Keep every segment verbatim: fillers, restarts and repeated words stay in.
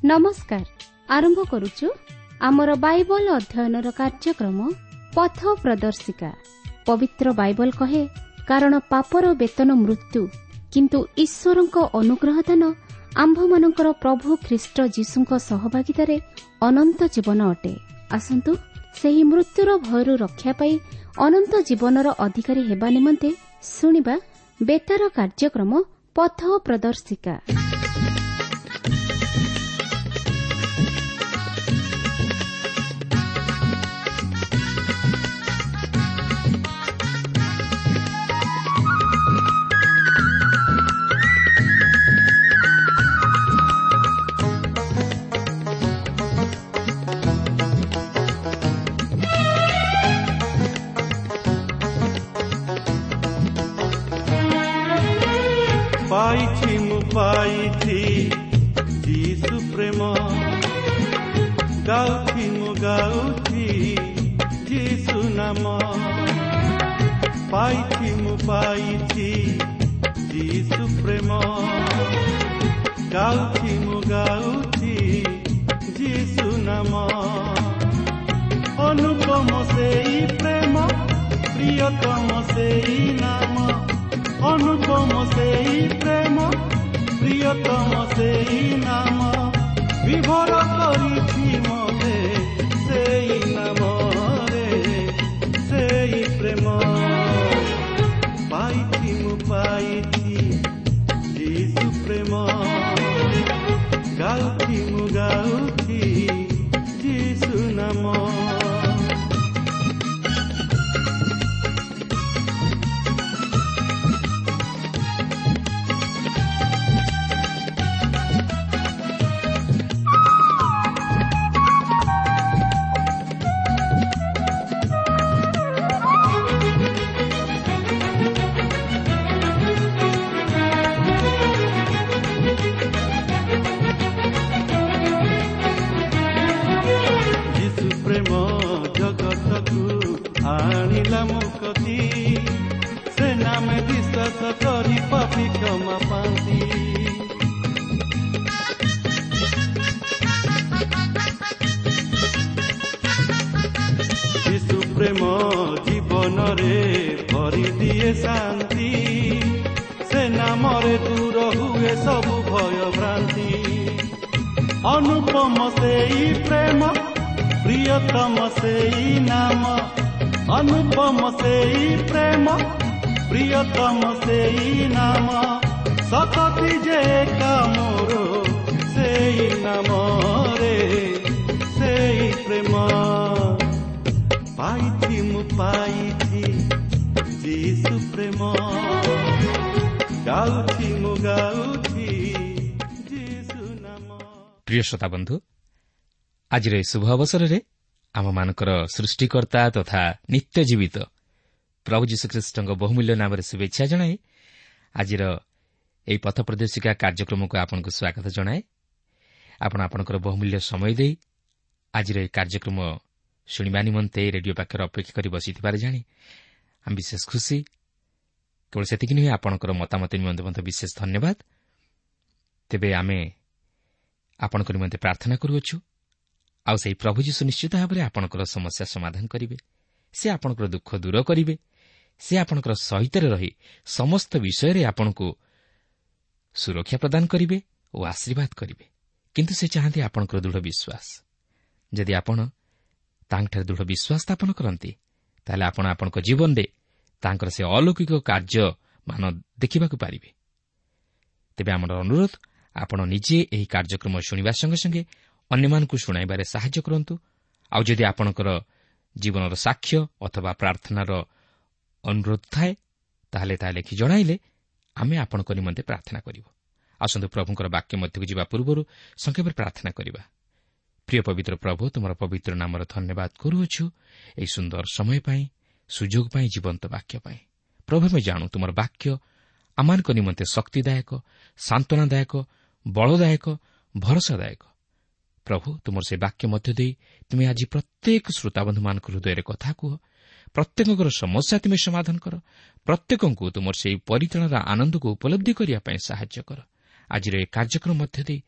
नमस्कार आरंभ करुचु आमर बाइबल अध्ययनर कार्यक्रम पथ प्रदर्शिका। पवित्र बाइबल कहे कारण पापर वेतन मृत्यु किंतु ईश्वरंक अनुग्रह दान आम्भमानंकर प्रभु ख्रीष्ट जीशुंक सहभागितारे अनंत जीवन अटे। आसंतु सेही मृत्युर भयरु रक्षा पाई अनंत जीवनर अधिकारी हेबा निमंते सुनिबा बेतार कार्यक्रम पथ प्रदर्शिका। पाइछि मु पाइछि जीसु प्रेम, गाउछि मु गाउछि जीसु नाम। पाइछि मु पाइछि जीसु प्रेम, गाउछि मु गाउछि जीसु नाम। अनुपम सेई प्रेम, प्रियतम सेई नाम। अनुपम सेई प्रेम, प्रियतम सेई नाम। विभोर करिछि मते सेई नाम रे, सेई प्रेम। पाइछि मु पाइछि जीसु प्रेम, गाउछि मु गाउछि जीसु नाम। आनिला मुक्ति से नाम विश्वास करी पापी क्षमा पाती। यीशु प्रेम जीवन रे भरी दिए शांति, से नाम रे दूर हुए सब भय भ्रांति। अनुपम सेई प्रेम, प्रियतम सेई नाम। अनुपम सेई प्रेम, प्रियतम सेई नाम। सतति जे कामरो सेई नाम रे, सेई प्रेम। पाइछि मु पाइछि जीसु प्रेम, गाउछि मु गाउछि जीसु नाम। प्रिय श्रोता बंधु, आज शुभ अवसर रे आम मानकर सृष्टिकर्ता तथा नित्य जीवित प्रभु जीशुख्रीष्ट बहुमूल्य नाम शुभेच्छा जनाए आज यही पथ प्रदर्शिका कार्यक्रम को आपको स्वागत जनाए। आपण आपणकर बहुमूल्य समय दे आज कार्यक्रम शुणा निमंते रेडियो पाखर अपेक्षा कर बसी जाणी हम विशेष खुशी। केवल सेतिक नुहे आपणकर मतामत निमंते विशेष धन्यवाद। तेबे आमे आपणकर निमंते प्रार्थना करूछु। आउ से प्रभु जीशु निश्चित भाव में आपणकर समस्या समाधान करेंगे, से आपणकर दुख दूर करेंगे, से आपणकर सहित रही समस्त विषय आपण को सुरक्षा प्रदान करेंगे और आशीर्वाद करेंगे। किंतु से चाहते आपणकर दृढ़ विश्वास। यदि आपण तांकर दृढ़ विश्वास स्थापन करते ताले आपण आपणकर जीवन में तांकर से अलौकिक कार्य मान देखा पारे। तेबे आमर अनुरोध आपण निजे यही कार्यक्रम शुणा संगे संगे अन्य मानकु शुणाइबारे साहाय्य करंतु। आउ जदि आपणकर जीवनर साक्ष्य अथवा प्रार्थनार अनुरोध थाए ताहले ताहा लेखि जणाइले आमे आपणक निमंते प्रार्थना करिवो। आसंतु प्रभुंकर वाक्य मध्यकु जिबा पूर्वरु संक्षेप प्रार्थना करिबा। प्रिय पवित्र प्रभु, तुमर पवित्र नामर धन्यवाद करूछु एई सुंदर समय पाई, सुजोग पाई, जीवंत वाक्य पाई। प्रभु मैं जाणु तुमर वाक्य आमानक निमंते शक्तिदायक, सांत्वनादायक, बलदायक, भरोसादायक। प्रभु तुमर से वाक्य मध्य दे तुम्हें आज प्रत्येक श्रोताबंधु मान हृदय कथा कह, प्रत्येक समस्या तुम्हें समाधान कर, प्रत्येक को तुमर से परित्राणर आनंद को उपलब्धि करने साहाय्य कर। आज कार्यक्रम मध्य दे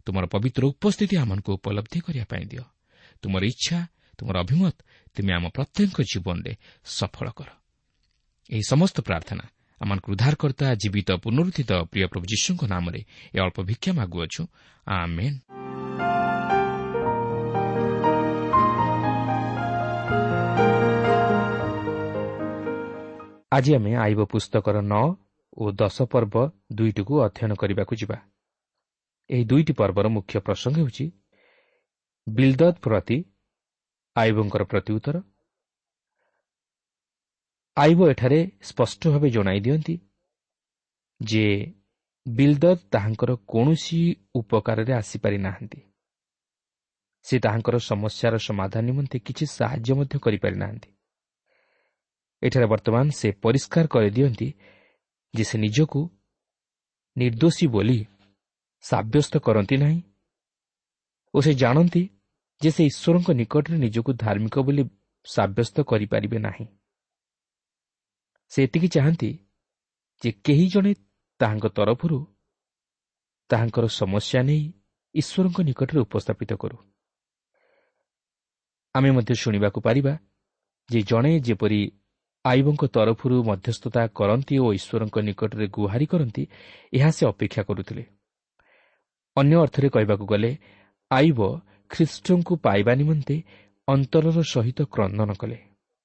ତୁମର ପବିତ୍ର ଉପସ୍ଥିତି ଆମମାନଙ୍କୁ ଉପଲବ୍ଧି କରିବା ପାଇଁ ଦିଅ। ତୁମର ଇଚ୍ଛା, ତୁମର ଅଭିମତ ତୁମେ ଆମ ପ୍ରତ୍ୟେକଙ୍କ ଜୀବନରେ ସଫଳ କର। ଏହି ସମସ୍ତ ପ୍ରାର୍ଥନା ଆମମାନଙ୍କୁ ଉଦ୍ଧାରକର୍ତ୍ତା ଜୀବିତ ପୁନରୁତ୍ଥିତ ପ୍ରିୟ ପ୍ରଭୁ ଯୀଶୁଙ୍କ ନାମରେ ଏ ଅଳ୍ପ ଭିକ୍ଷା ମାଗୁଅଛୁ। ଆମେନ୍। ଆଜି ଆମେ ଆଇବ ପୁସ୍ତକର ନଅ ଓ ଦଶ ପର୍ବ ଦୁଇଟିକୁ ଅଧ୍ୟୟନ କରିବାକୁ ଯିବା। ଏହି ଦୁଇଟି ପର୍ବର ମୁଖ୍ୟ ପ୍ରସଙ୍ଗ ହେଉଛି ବିଲ୍ଦଦ୍ ପ୍ରତି ଆଇବଙ୍କର ପ୍ରତ୍ୟୁତ୍ତର। ଆଇବ ଏଠାରେ ସ୍ପଷ୍ଟ ଭାବେ ଜଣାଇ ଦିଅନ୍ତି ଯେ ବିଲ୍ଦଦ୍ ତାହାଙ୍କର କୌଣସି ଉପକାରରେ ଆସିପାରି ନାହାନ୍ତି। ସେ ତାହାଙ୍କର ସମସ୍ୟାର ସମାଧାନ ନିମନ୍ତେ କିଛି ସାହାଯ୍ୟ ମଧ୍ୟ କରିପାରି ନାହାନ୍ତି। ଏଠାରେ ବର୍ତ୍ତମାନ ସେ ପରିଷ୍କାର କରିଦିଅନ୍ତି ଯେ ସେ ନିଜକୁ ନିର୍ଦ୍ଦୋଷୀ ବୋଲି ସାବ୍ୟସ୍ତ କରନ୍ତି ନାହିଁ ଓ ସେ ଜାଣନ୍ତି ଯେ ସେ ଈଶ୍ୱରଙ୍କ ନିକଟରେ ନିଜକୁ ଧାର୍ମିକ ବୋଲି ସାବ୍ୟସ୍ତ କରିପାରିବେ ନାହିଁ। ସେ ଏତିକି ଚାହାନ୍ତି ଯେ କେହି ଜଣେ ତାହାଙ୍କ ତରଫରୁ ତାହାଙ୍କର ସମସ୍ୟା ନେଇ ଈଶ୍ୱରଙ୍କ ନିକଟରେ ଉପସ୍ଥାପିତ କରୁ। ଆମେ ମଧ୍ୟ ଶୁଣିବାକୁ ପାରିବା ଯେ ଜଣେ ଯେପରି ଆଇବଙ୍କ ତରଫରୁ ମଧ୍ୟସ୍ଥତା କରନ୍ତି ଓ ଈଶ୍ୱରଙ୍କ ନିକଟରେ ଗୁହାରି କରନ୍ତି, ଏହା ସେ ଅପେକ୍ଷା କରୁଥିଲେ। ଅନ୍ୟ ଅର୍ଥରେ କହିବାକୁ ଗଲେ ଆଇବ ଖ୍ରୀଷ୍ଟଙ୍କୁ ପାଇବା ନିମନ୍ତେ ଅନ୍ତରର ସହିତ କ୍ରନ୍ଦନ କଲେ।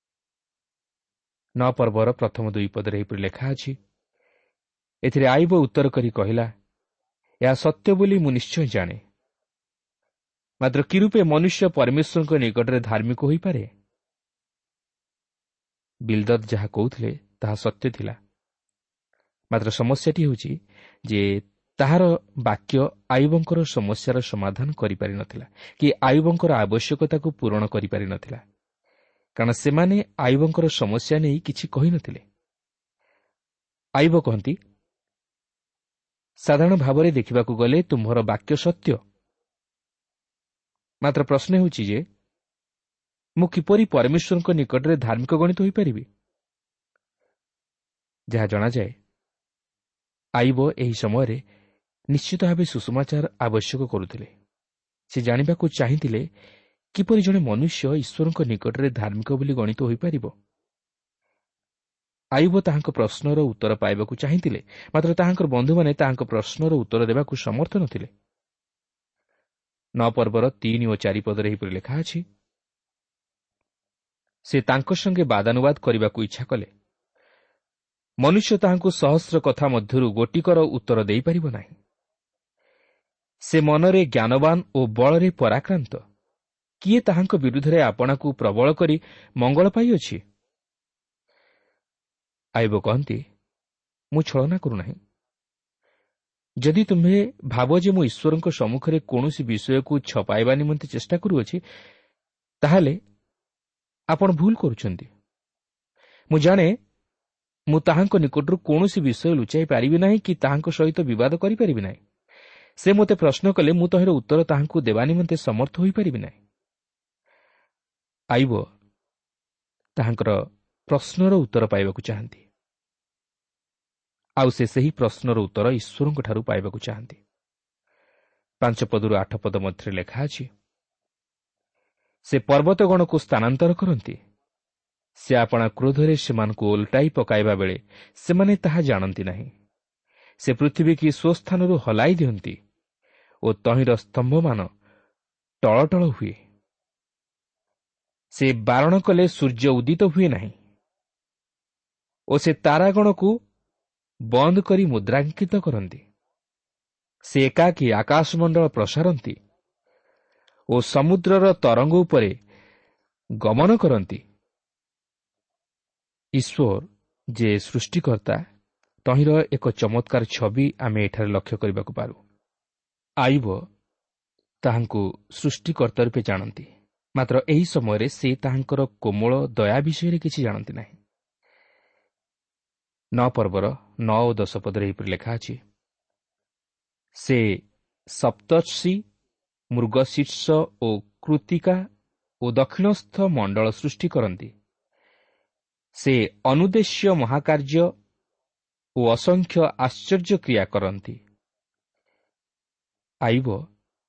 ନଅ ପର୍ବର ପ୍ରଥମ ଦୁଇ ପଦରେ ଏହିପରି ଲେଖା ଅଛି, ଏଥିରେ ଆଇବ ଉତ୍ତର କରି କହିଲା, ଏହା ସତ୍ୟ ବୋଲି ମୁଁ ନିଶ୍ଚୟ ଜାଣେ, ମାତ୍ର କି ରୂପେ ମନୁଷ୍ୟ ପରମେଶ୍ୱରଙ୍କ ନିକଟରେ ଧାର୍ମିକ ହୋଇପାରେ? ବିଲ୍ଦଦ୍ ଯାହା କହୁଥିଲେ ତାହା ସତ୍ୟ ଥିଲା, ମାତ୍ର ସମସ୍ୟାଟି ହେଉଛି ଯେ ତାହାର ବାକ୍ୟ ଆଇବଙ୍କର ସମସ୍ୟାର ସମାଧାନ କରିପାରିନଥିଲା କି ଆଇବଙ୍କର ଆବଶ୍ୟକତାକୁ ପୂରଣ କରିପାରିନଥିଲା, କାରଣ ସେମାନେ ଆଇବଙ୍କର ସମସ୍ୟା ନେଇ କିଛି କହିନଥିଲେ। ଆଇବ କହନ୍ତି, ସାଧାରଣ ଭାବରେ ଦେଖିବାକୁ ଗଲେ ତୁମ୍ଭର ବାକ୍ୟ ସତ୍ୟ, ମାତ୍ର ପ୍ରଶ୍ନ ହେଉଛି ଯେ ମୁଁ କିପରି ପରମେଶ୍ୱରଙ୍କ ନିକଟରେ ଧାର୍ମିକ ଗଣିତ ହୋଇପାରିବି? ଯାହା ଜଣାଯାଏ ଆଇବ ଏହି ସମୟରେ ନିଶ୍ଚିତ ଭାବେ ସୁସମାଚାର ଆବଶ୍ୟକ କରୁଥିଲେ। ସେ ଜାଣିବାକୁ ଚାହିଁଥିଲେ କିପରି ଜଣେ ମନୁଷ୍ୟ ଈଶ୍ୱରଙ୍କ ନିକଟରେ ଧାର୍ମିକ ବୋଲି ଗଣିତ ହୋଇପାରିବ। ଆଇବ ତାହାଙ୍କ ପ୍ରଶ୍ନର ଉତ୍ତର ପାଇବାକୁ ଚାହିଁଥିଲେ, ମାତ୍ର ତାହାଙ୍କର ବନ୍ଧୁମାନେ ତାହାଙ୍କ ପ୍ରଶ୍ନର ଉତ୍ତର ଦେବାକୁ ସମର୍ଥ ନଥିଲେ। ନଅ ପର୍ବର ତିନି ଓ ଚାରି ପଦରେ ଏହିପରି ଲେଖା ଅଛି, ସେ ତାଙ୍କ ସଙ୍ଗେ ବାଦାନୁବାଦ କରିବାକୁ ଇଚ୍ଛା କଲେ। ମନୁଷ୍ୟ ତାହାଙ୍କୁ ସହସ୍ର କଥା ମଧ୍ୟରୁ ଗୋଟିକର ଉତ୍ତର ଦେଇପାରିବ ନାହିଁ। ସେ ମନରେ ଜ୍ଞାନବାନ ଓ ବଳରେ ପରାକ୍ରାନ୍ତ, କିଏ ତାହାଙ୍କ ବିରୁଦ୍ଧରେ ଆପଣାକୁ ପ୍ରବଳ କରି ମଙ୍ଗଳ ପାଇଅଛି? ଆଇବ କହନ୍ତି, ମୁଁ ଛଳନା କରୁନାହିଁ। ଯଦି ତୁମ୍ଭେ ଭାବ ଯେ ମୁଁ ଈଶ୍ୱରଙ୍କ ସମ୍ମୁଖରେ କୌଣସି ବିଷୟକୁ ଛପାଇବା ନିମନ୍ତେ ଚେଷ୍ଟା କରୁଅଛି, ତାହେଲେ ଆପଣ ଭୁଲ କରୁଛନ୍ତି। ମୁଁ ଜାଣେ ମୁଁ ତାହାଙ୍କ ନିକଟରୁ କୌଣସି ବିଷୟ ଲୁଚାଇ ପାରିବି ନାହିଁ କି ତାହାଙ୍କ ସହିତ ବିବାଦ କରିପାରିବି ନାହିଁ। ସେ ମୋତେ ପ୍ରଶ୍ନ କଲେ ମୁଁ ତହିଁର ଉତ୍ତର ତାହାଙ୍କୁ ଦେବା ନିମନ୍ତେ ସମର୍ଥ ହୋଇପାରିବି ନାହିଁ। ଆଇବ ତାହାଙ୍କର ପ୍ରଶ୍ନର ଉତ୍ତର ପାଇବାକୁ ଚାହାନ୍ତି, ଆଉ ସେ ସେହି ପ୍ରଶ୍ନର ଉତ୍ତର ଈଶ୍ୱରଙ୍କଠାରୁ ପାଇବାକୁ ଚାହାନ୍ତି। ପାଞ୍ଚ ପଦରୁ ଆଠ ପଦ ମଧ୍ୟରେ ଲେଖା ଅଛି, ସେ ପର୍ବତଗଣକୁ ସ୍ଥାନାନ୍ତର କରନ୍ତି, ସେ ଆପଣା କ୍ରୋଧରେ ସେମାନଙ୍କୁ ଓଲଟାଇ ପକାଇବା ବେଳେ ସେମାନେ ତାହା ଜାଣନ୍ତି ନାହିଁ। ସେ ପୃଥିବୀକି ସ୍ୱସ୍ଥାନରୁ ହଲାଇ ଦିଅନ୍ତି ଓ ତହିଁର ସ୍ତମ୍ଭମାନ ଟଳଟଳ ହୁଏ। ସେ ବାରଣ କଲେ ସୂର୍ଯ୍ୟ ଉଦିତ ହୁଏ ନାହିଁ ଓ ସେ ତାରାଗଣକୁ ବନ୍ଦ କରି ମୁଦ୍ରାଙ୍କିତ କରନ୍ତି। ସେ ଏକାକୀ ଆକାଶମଣ୍ଡଳ ପ୍ରସାରନ୍ତି ଓ ସମୁଦ୍ରର ତରଙ୍ଗ ଉପରେ ଗମନ କରନ୍ତି। ଈଶ୍ୱର ଯେ ସୃଷ୍ଟିକର୍ତ୍ତା, ତହିଁର ଏକ ଚମତ୍କାର ଛବି ଆମେ ଏଠାରେ ଲକ୍ଷ୍ୟ କରିବାକୁ ପାରୁ। ଆଇବ ତାହାଙ୍କୁ ସୃଷ୍ଟିକର୍ତ୍ତା ରୂପେ ଜାଣନ୍ତି, ମାତ୍ର ଏହି ସମୟରେ ସେ ତାହାଙ୍କର କୋମଳ ଦୟା ବିଷୟରେ କିଛି ଜାଣନ୍ତି ନାହିଁ। ନଅ ପର୍ବର ନଅ ଓ ଦଶ ପଦରେ ଏହିପରି ଲେଖା ଅଛି, ସେ ସପ୍ତର୍ଷି, ମୃଗଶୀର୍ଷ ଓ କୃତିକା ଓ ଦକ୍ଷିଣସ୍ଥ ମଣ୍ଡଳ ସୃଷ୍ଟି କରନ୍ତି। ସେ ଅନୁଦ୍ଦେଶ୍ୟ ମହାକାର୍ଯ୍ୟ ଓ ଅସଂଖ୍ୟ ଆଶ୍ଚର୍ଯ୍ୟ କ୍ରିୟା କରନ୍ତି। ଆଇବ